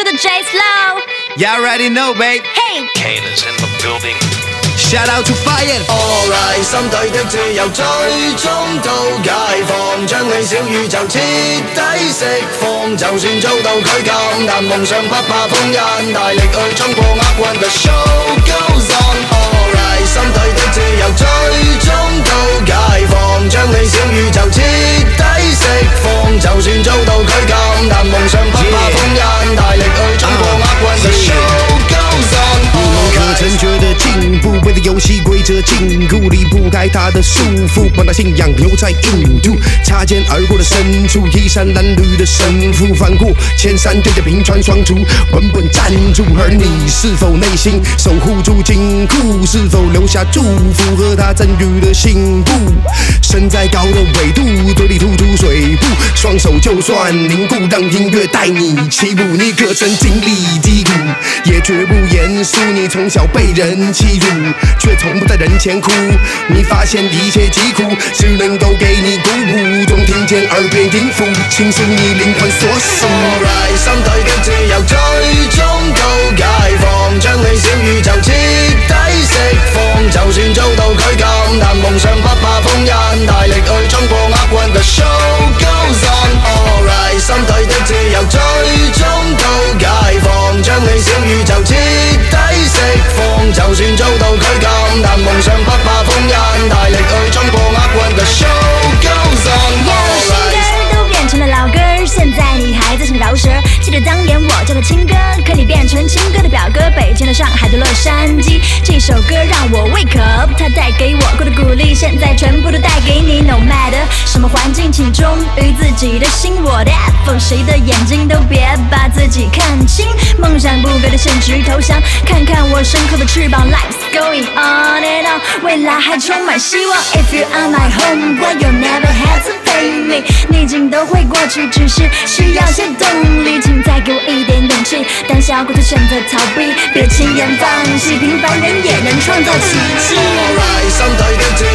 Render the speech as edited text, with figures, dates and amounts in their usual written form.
的 J Slow。 You already know, babe. Hey, Kane is in the building. Shout out to Fire. Alright， 心底的自由最終到解放，將你小宇宙徹底釋放。就算遭到拒禁，但夢想不怕風癮，大力去衝破厄運。The show goes on。Alright， 心底的自由最終到解放，將你小宇宙徹底釋放。就算遭到拒禁，但夢想不怕風癮，大力去衝破厄運。The show goes on。 可曾觉得进步被的游戏规则禁锢，离不开它的束缚，把那信仰留在印度。擦肩而过的深处，衣衫褴褛的神父，翻过千山对着平川双足，稳稳站住。而你是否内心守护住金库？是否留下祝福和他赠予的信步？身在高的纬度，嘴里吐出水步，双手就算凝固，让音乐带你起舞。你可曾经历低谷，也绝不言输。你从小被人欺辱，却从不在人前哭。你发现一切疾苦只能够给你鼓舞，总听见耳边音符倾诉你灵魂所属。 Alright， 心底的自由最終到解放，將你小宇宙徹底釋放。就算遭到拒禁，但夢想不怕封印，大力去衝破厄運。The show goes on。Alright， 心底的自由最終到解放，將你小宇宙徹底釋放。就算遭到拒禁，但夢想不怕封印，大力去衝破厄運。The show goes on。 有新歌都变成了老歌，现在你还在唱饶舌。记得当年我叫他亲哥，可你变成亲哥的表哥。北京的上海的洛杉矶，这首歌让我 wake up， 它带给我过的鼓励，现在全部都带给你。No matter 什么环境，请忠于自己的心。我的 Apple， 谁的眼睛都别把自己看清，梦想不被的现实投降，看看我身后的翅膀。Life's going on and on， 未来还充满希望。If you are my homeboy， you'll never hesitate me， 逆境都会过去，只是需要些动力。请再给我一点勇气，胆小过头选择逃避，别轻言放弃，平凡人也能创造奇迹。 Alright， 心底的自